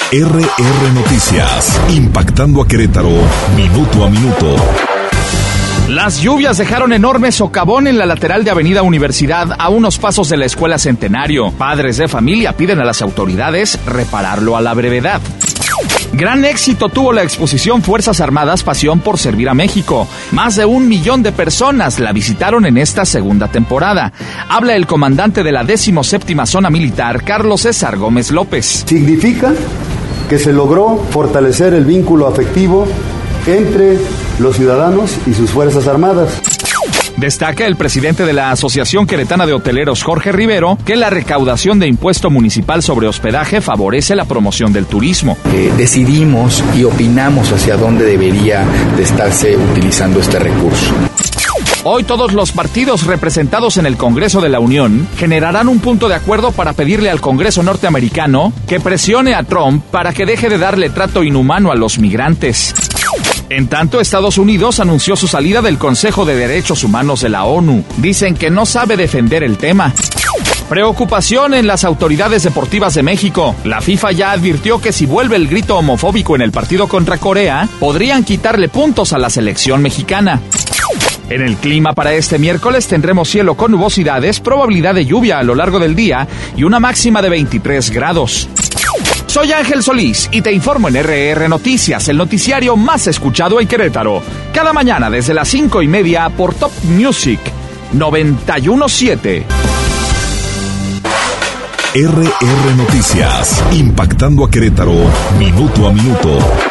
RR Noticias, impactando a Querétaro, minuto a minuto. Las lluvias dejaron enorme socavón en la lateral de Avenida Universidad a unos pasos de la Escuela Centenario. Padres de familia piden a las autoridades repararlo a la brevedad. Gran éxito tuvo la exposición Fuerzas Armadas Pasión por Servir a México. Más de 1 millón de personas la visitaron en esta segunda temporada. Habla el comandante de la 17ª Zona Militar, Carlos César Gómez López. Significa que se logró fortalecer el vínculo afectivo entre los ciudadanos y sus Fuerzas Armadas. Destaca el presidente de la Asociación Queretana de Hoteleros, Jorge Rivero, que la recaudación de impuesto municipal sobre hospedaje favorece la promoción del turismo. Decidimos y opinamos hacia dónde debería de estarse utilizando este recurso. Hoy todos los partidos representados en el Congreso de la Unión generarán un punto de acuerdo para pedirle al Congreso norteamericano que presione a Trump para que deje de darle trato inhumano a los migrantes. En tanto, Estados Unidos anunció su salida del Consejo de Derechos Humanos de la ONU. Dicen que no sabe defender el tema. Preocupación en las autoridades deportivas de México. La FIFA ya advirtió que si vuelve el grito homofóbico en el partido contra Corea, podrían quitarle puntos a la selección mexicana. En el clima para este miércoles tendremos cielo con nubosidades, probabilidad de lluvia a lo largo del día y una máxima de 23 grados. Soy Ángel Solís y te informo en RR Noticias, el noticiario más escuchado en Querétaro. Cada mañana desde las 5:30 por Top Music 91.7. RR Noticias, impactando a Querétaro, minuto a minuto.